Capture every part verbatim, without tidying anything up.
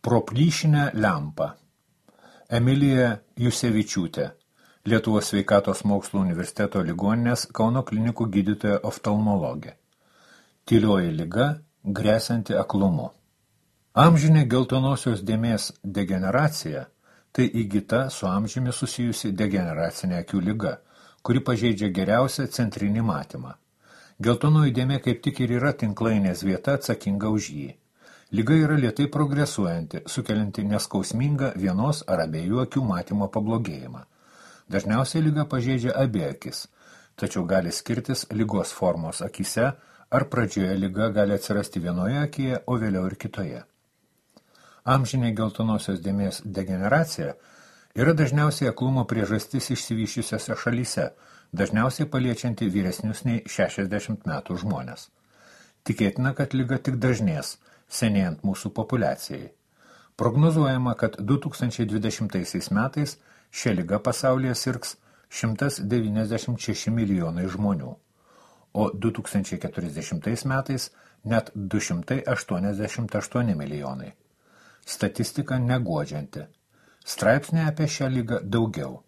Pro plyšinę lempą. Emilija Jusevičiūtė, Lietuvos sveikatos mokslų universiteto ligoninės Kauno klinikų gydytoja oftalmologė. Tylioji liga, gresianti aklumu. Amžinė geltonosios dėmės degeneracija – tai įgyta su amžiumi susijusi degeneracinė akių liga, kuri pažeidžia geriausią centrinį matymą. Geltonoji dėmė kaip tik ir yra tinklainės vieta atsakinga už jį. Liga yra lėtai progresuojanti, sukelianti neskausmingą vienos ar abiejų akių matymo pablogėjimą. Dažniausiai liga pažeidžia abi akis, tačiau gali skirtis ligos formos akyse, ar pradžioje liga gali atsirasti vienoje akyje, o vėliau ir kitoje. Amžinė geltonosios dėmės degeneracija yra dažniausiai aklumo priežastis išsivysčiusiose šalyse, dažniausiai paliečianti vyresnius nei šešiasdešimt metų žmonės. Tikėtina, kad liga tik dažnės, senėjant mūsų populiacijai. Prognozuojama, kad du tūkstančiai dvidešimtaisiais metais šią ligą pasaulyje sirgs šimtas devyniasdešimt šeši milijonai žmonių, o du tūkstančiai keturiasdešimtais metais net du šimtai aštuoniasdešimt aštuoni milijonai. Statistika neguodžianti. Straipsnė apie šią ligą daugiau.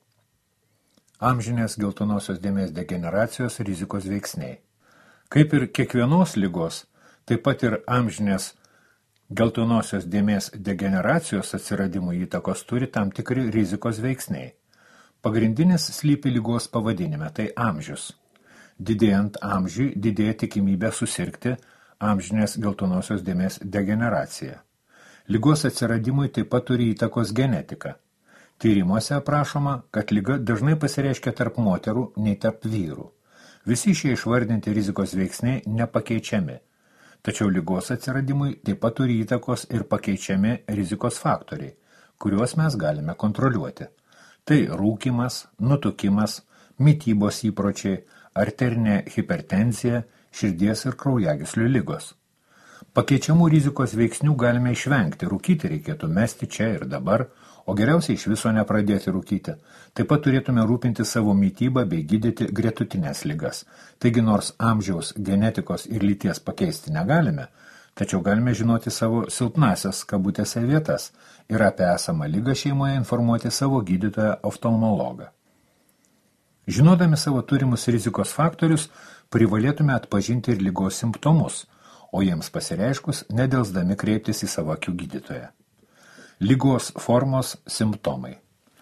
Amžinės geltonosios dėmės degeneracijos rizikos veiksniai. Kaip ir kiekvienos ligos, taip pat ir amžinės geltonosios dėmės degeneracijos atsiradimų įtakos turi tam tikri rizikos veiksniai. Pagrindinis slypi ligos pavadinime, tai amžius. Didėjant amžiui, didėja tikimybė susirgti amžinės geltonosios dėmės degeneracija. Ligos atsiradimui taip pat turi įtakos genetika. Tyrimuose aprašoma, kad liga dažnai pasireiškia tarp moterų nei tarp vyrų. Visi šie išvardinti rizikos veiksniai nepakeičiami. Tačiau ligos atsiradimui taip pat turi įtakos ir pakeičiami rizikos faktoriai, kuriuos mes galime kontroliuoti. Tai rūkymas, nutukimas, mitybos įpročiai, arterinė hipertenzija, širdies ir kraujagyslių ligos. Pakeičiamų rizikos veiksnių galime išvengti, rūkyti reikėtų mesti čia ir dabar, o geriausiai iš viso nepradėti rūkyti. Taip pat turėtume rūpinti savo mitybą bei gydyti gretutinės ligas. Taigi nors amžiaus, genetikos ir lyties pakeisti negalime, tačiau galime žinoti savo silpnasias kabutėse vietas ir apie esamą ligą šeimoje informuoti savo gydytoją oftalmologą. Žinodami savo turimus rizikos faktorius, privalėtume atpažinti ir ligos simptomus, o jiems pasireiškus nedelsdami kreiptis į savo akių gydytoją. Ligos formos simptomai.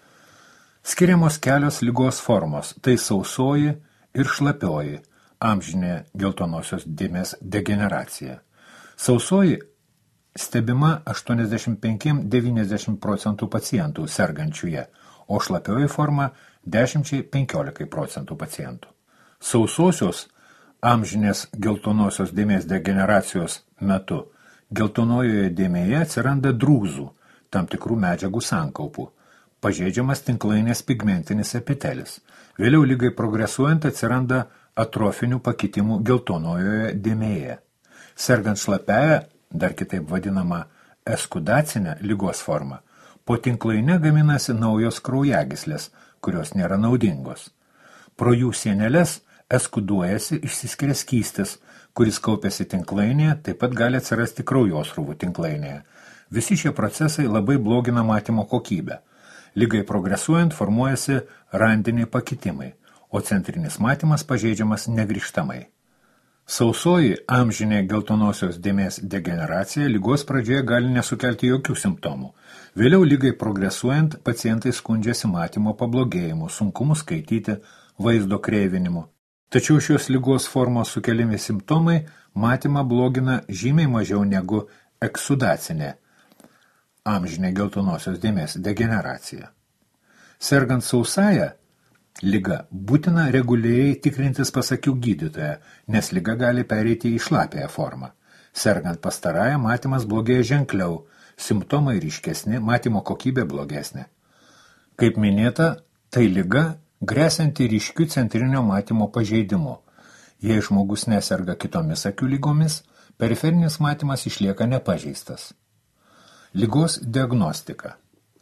Skiriamos kelios ligos formos, tai sausoji ir šlapioji, amžinė geltonosios dėmės degeneracija. Sausoji stebima aštuoniasdešimt penki iki devyniasdešimt procentų pacientų sergančiuje, o šlapioji forma dešimt iki penkiolika procentų pacientų. Sausosios amžinės geltonosios dėmės degeneracijos metu geltonojoje dėmėje atsiranda drūzų, tam tikrų medžiagų sankaupų, pažeidžiamas tinklainės pigmentinis epitelis. Vėliau ligai progresuojant atsiranda atrofinių pakitimų geltonojoje dėmėje. Sergant šlapiąją, dar kitaip vadinama eskudacinę ligos formą, po tinklaine gaminasi naujos kraujagyslės, kurios nėra naudingos. Pro jų sieneles eskuduojasi išsiskiria skystis, kuris kaupiasi tinklainėje, taip pat gali atsirasti kraujosrūvų tinklainėje. Visi šie procesai labai blogina matymo kokybę. Ligai progresuojant formuojasi randiniai pakitimai, o centrinis matymas pažeidžiamas negrįžtamai. Sausoji amžinė geltonosios dėmės degeneracija ligos pradžioje gali nesukelti jokių simptomų. Vėliau ligai progresuojant pacientai skundžiasi matymo pablogėjimu, sunkumu skaityti, vaizdo kreivinimu. Tačiau šios ligos formos sukeliami simptomai matymą blogina žymiai mažiau negu eksudacinė amžinė geltonosios dėmės degeneracija. Sergant sausąją liga būtina reguliariai tikrintis pas akių gydytoją, nes liga gali pereiti į šlapiąją formą. Sergant pastarąją matymas blogėja ženkliau, simptomai ryškesni, matymo kokybė blogesnė. Kaip minėta, tai liga gresianti ryškiu centrinio matymo pažeidimu. Jei žmogus neserga kitomis akių lygomis, periferinis matymas išlieka nepažeistas. Ligos diagnostika.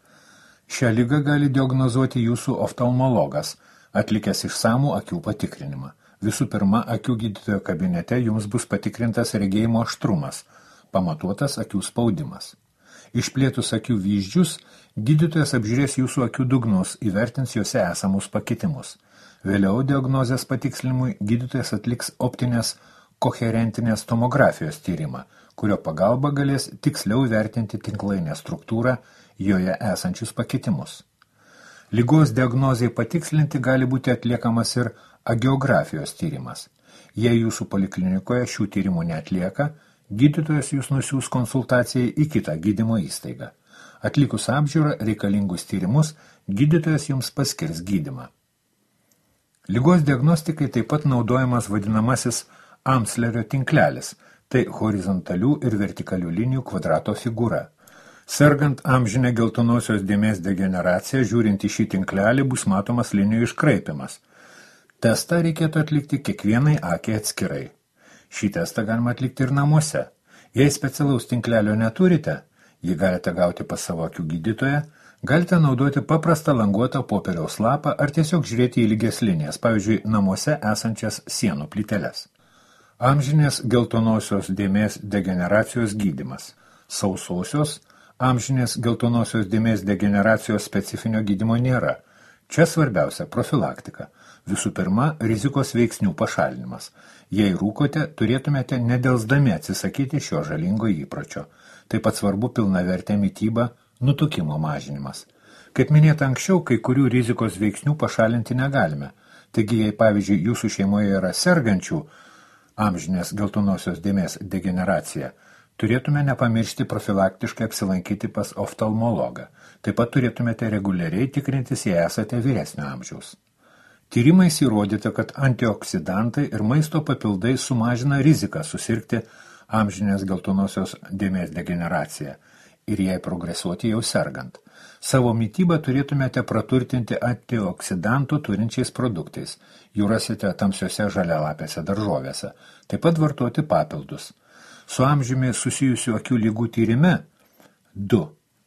Šią ligą gali diagnozuoti jūsų oftalmologas, atlikęs išsamų akių patikrinimą. Visų pirma, akių gydytojo kabinete jums bus patikrintas regėjimo aštrumas, pamatuotas akių spaudimas. Išplėtus akių vyzdžius, gydytojas apžiūrės jūsų akių dugnus, įvertins juose esamus pakitimus. Vėliau diagnozės patikslinimui gydytojas atliks optinės koherentinės tomografijos tyrimą, kurio pagalba galės tiksliau įvertinti tinklainės struktūrą, joje esančius pakitimus. Ligos diagnozei patikslinti gali būti atliekamas ir agiografijos tyrimas. Jei jūsų poliklinikoje šių tyrimų neatlieka, gydytojas jūs nusiųs konsultacijai į kitą gydymo įstaigą. Atlikus apžiūrą reikalingus tyrimus, gydytojas jums paskirs gydymą. Ligos diagnostikai taip pat naudojamas vadinamasis Amslerio tinklelis, tai horizontalių ir vertikalių linijų kvadrato figūra. Sergant amžinę geltonosios dėmės degeneraciją, žiūrint į šį tinklelį bus matomas linijų iškraipimas. Testą reikėtų atlikti kiekvienai akiai atskirai. Šį testą galima atlikti ir namuose. Jei specialaus tinklelio neturite, jį galite gauti pas savo akių gydytoją, galite naudoti paprastą languotą popieriaus lapą ar tiesiog žiūrėti į lygias linijas, pavyzdžiui, namuose esančias sienų plyteles. Amžinės geltonosios dėmės degeneracijos gydymas. Sausosios amžinės geltonosios dėmės degeneracijos specifinio gydymo nėra. Čia svarbiausia profilaktika. Visų pirma, rizikos veiksnių pašalinimas. Jei rūkote, turėtumėte nedelsdami atsisakyti šio žalingo įpročio. Taip pat svarbu pilnavertė mityba, nutukimo mažinimas. Kaip minėta anksčiau, kai kurių rizikos veiksnių pašalinti negalime. Taigi, jei pavyzdžiui jūsų šeimoje yra sergančių amžinės geltonosios dėmės degeneracija, turėtume nepamiršti profilaktiškai apsilankyti pas oftalmologą. Taip pat turėtumėte reguliariai tikrintis, jei esate vyresnio amžiaus. Tyrimais įrodyta, kad antioksidantai ir maisto papildai sumažina riziką susirgti amžinės geltonosios dėmės degeneraciją ir jai progresuoti jau sergant. Savo mitybą turėtumėte praturtinti antioksidantų turinčiais produktais. Jų rasite tamsiose žalialapėse daržovėse. Taip pat vartoti papildus. Su amžiumi susijusių akių lygų tyrime du,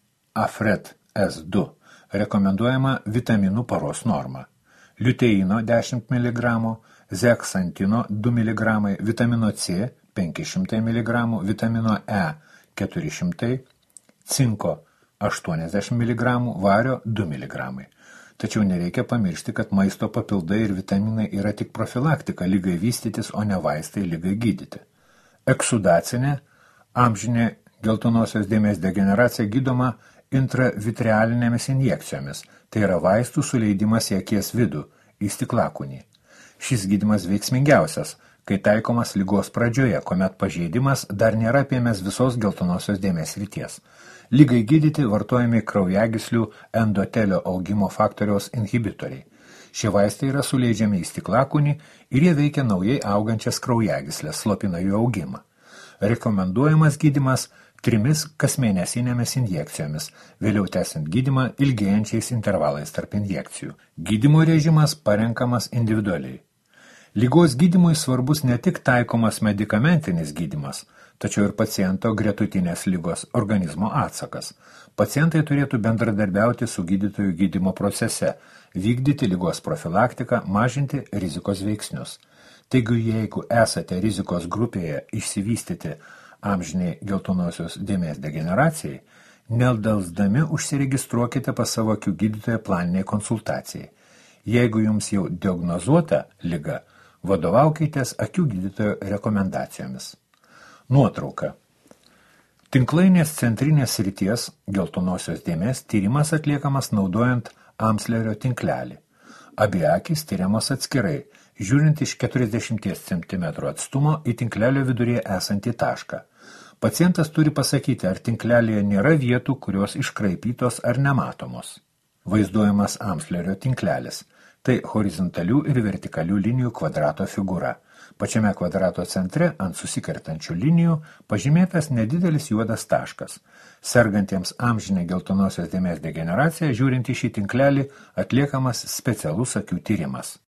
Afret S du, rekomenduojama vitaminų paros norma. Liuteino dešimt miligramų, zeksantino du miligramai, vitamino C penki šimtai miligramų, vitamino E keturi šimtai, cinko aštuoniasdešimt miligramų, vario du miligramai. Tačiau nereikia pamiršti, kad maisto papildai ir vitaminai yra tik profilaktika ligai vystytis, o ne vaistai ligai gydyti. Eksudacinė, amžinė geltonosios dėmės degeneracija gydoma intravitrealinėmis injekcijomis, tai yra vaistų suleidimas į akies vidų, į stiklakūnį. Šis gydymas veiksmingiausias, kai taikomas ligos pradžioje, kuomet pažeidimas dar nėra apėmęs visos geltonosios dėmės ryties. Ligai gydyti vartojami kraujagyslių endotelio augimo faktoriaus inhibitoriai. Šie vaistai yra suleidžiami į stiklakūnį ir jie veikia naujai augančias kraujagyslės, slopina jų augimą. Rekomenduojamas gydymas trimis kasmėnesinėmis injekcijomis, vėliau tęsiant gydymą ilgėjančiais intervalais tarp injekcijų. Gydymo režimas parenkamas individualiai. Ligos gydymui svarbus ne tik taikomas medikamentinis gydymas, tačiau ir paciento gretutinės ligos organizmo atsakas. Pacientai turėtų bendradarbiauti su gydytojų gydymo procese, vykdyti ligos profilaktiką, mažinti rizikos veiksnius. Taigi, jeigu esate rizikos grupėje išsivystyti amžiniai geltonosios dėmės degeneracijai, nedelsdami užsiregistruokite pas savo akių gydytoją planiniai konsultacijai. Jeigu jums jau diagnozuota liga, vadovaukitės akių gydytojo rekomendacijomis. Nuotrauka. Tinklainės centrinės srities geltonosios dėmės tyrimas atliekamas naudojant Amslerio tinklelį. Abi akys tyriamos atskirai, žiūrint iš keturiasdešimt centimetrų atstumo į tinklelio viduryje esantį tašką. Pacientas turi pasakyti, ar tinklelėje nėra vietų, kurios iškraipytos ar nematomos. Vaizduojamas Amslerio tinklelis. Tai horizontalių ir vertikalių linijų kvadrato figūra. Pačiame kvadrato centre ant susikertančių linijų pažymėtas nedidelis juodas taškas. Sergantiems amžinę geltonosios dėmės degeneraciją, žiūrint į šį tinklelį, atliekamas specialus akių tyrimas.